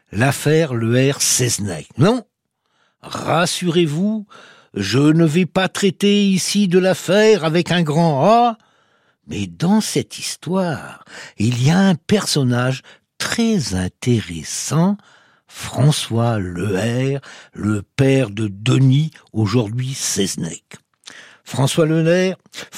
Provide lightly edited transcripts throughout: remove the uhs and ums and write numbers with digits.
l'affaire Leher-Seznec. Non, rassurez-vous, je ne vais pas traiter ici de l'affaire avec un grand A, mais dans cette histoire, il y a un personnage très intéressant, François Leher, le père de Denis, aujourd'hui Seznec. François Leher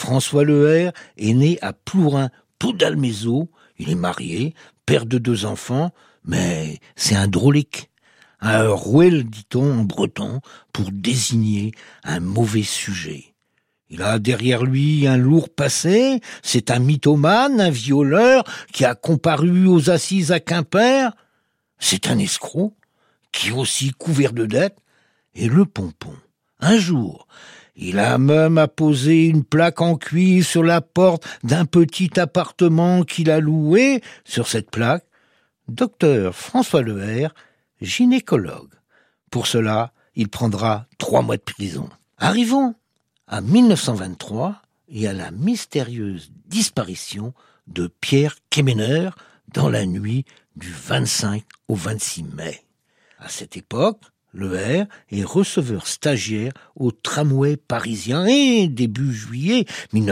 est né à Plourin, Pau-d'Almézeau. Il est marié, père de 2 enfants, mais c'est un drôlique. Un rouel, dit-on en breton, pour désigner un mauvais sujet. Il a derrière lui un lourd passé, c'est un mythomane, un violeur qui a comparu aux assises à Quimper. C'est un escroc qui est aussi couvert de dettes. Et le pompon, un jour, il a même apposé une plaque en cuir sur la porte d'un petit appartement qu'il a loué. Sur cette plaque, Docteur François Leher, gynécologue. Pour cela, il prendra 3 mois de prison. Arrivons à 1923 et à la mystérieuse disparition de Pierre Quéméner dans la nuit du 25 au 26 mai. À cette époque, Leher est receveur stagiaire au tramway parisien et début juillet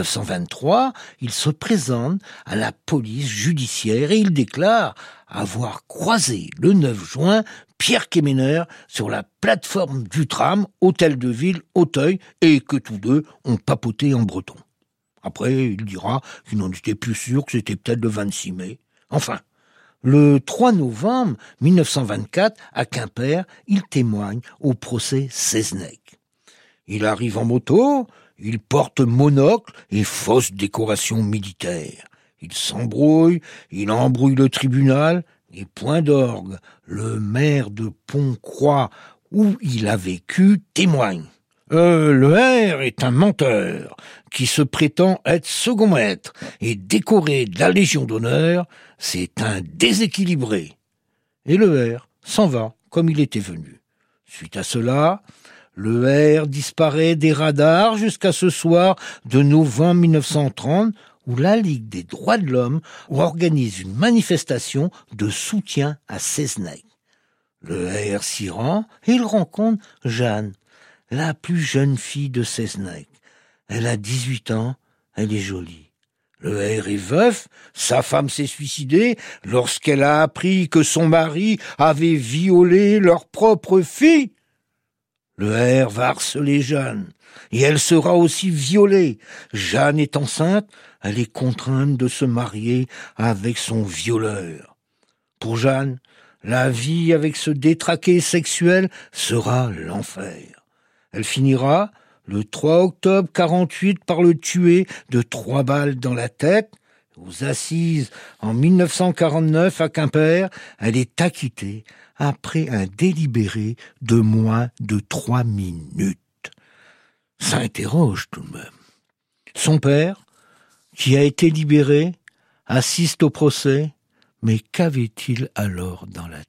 1923, il se présente à la police judiciaire et il déclare avoir croisé le 9 juin Pierre Quéméner sur la plateforme du tram Hôtel de Ville Auteuil et que tous deux ont papoté en breton. Après, il dira qu'il n'en était plus sûr, que c'était peut-être le 26 mai. Enfin, le 3 novembre 1924, à Quimper, il témoigne au procès Seznec. Il arrive en moto, il porte monocle et fausse décoration militaire. Il s'embrouille, il embrouille le tribunal et point d'orgue. Le maire de Pont-Croix, où il a vécu, témoigne. Leher est un menteur qui se prétend être second maître et décoré de la Légion d'honneur. C'est un déséquilibré. Et Leher s'en va comme il était venu. Suite à cela, Leher disparaît des radars jusqu'à ce soir de novembre 1930 où la Ligue des droits de l'homme organise une manifestation de soutien à Seznec. Leher s'y rend et il rencontre Jeanne, la plus jeune fille de Seznec. Elle a 18 ans, elle est jolie. Leher est veuf, sa femme s'est suicidée lorsqu'elle a appris que son mari avait violé leur propre fille. Leher va harceler Jeanne, et elle sera aussi violée. Jeanne est enceinte, elle est contrainte de se marier avec son violeur. Pour Jeanne, la vie avec ce détraqué sexuel sera l'enfer. Elle finira, le 3 octobre 48, par le tuer de 3 balles dans la tête. Aux assises, en 1949, à Quimper, elle est acquittée après un délibéré de moins de 3 minutes. Ça interroge tout de même. Son père, qui a été libéré, assiste au procès, mais qu'avait-il alors dans la tête ?